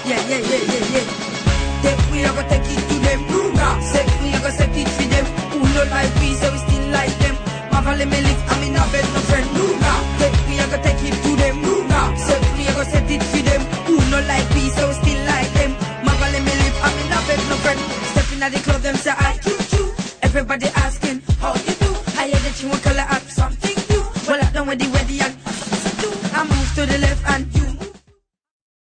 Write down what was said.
Yeah. Take we are gonna take it to them. Set we are gonna set it for them. Who no like we, so we still like them. Marvel me live, I'm in a bed, no friend. Take we are gonna take it to them. Set we are gonna set it for them. Who no like we, so we still like them. Marvel me live, I'm in a bed, no friend. Stepping at the club, them say I choo. Everybody asking how you do. I hear that you want color up something new. Well I done with the wedding and I move to the left.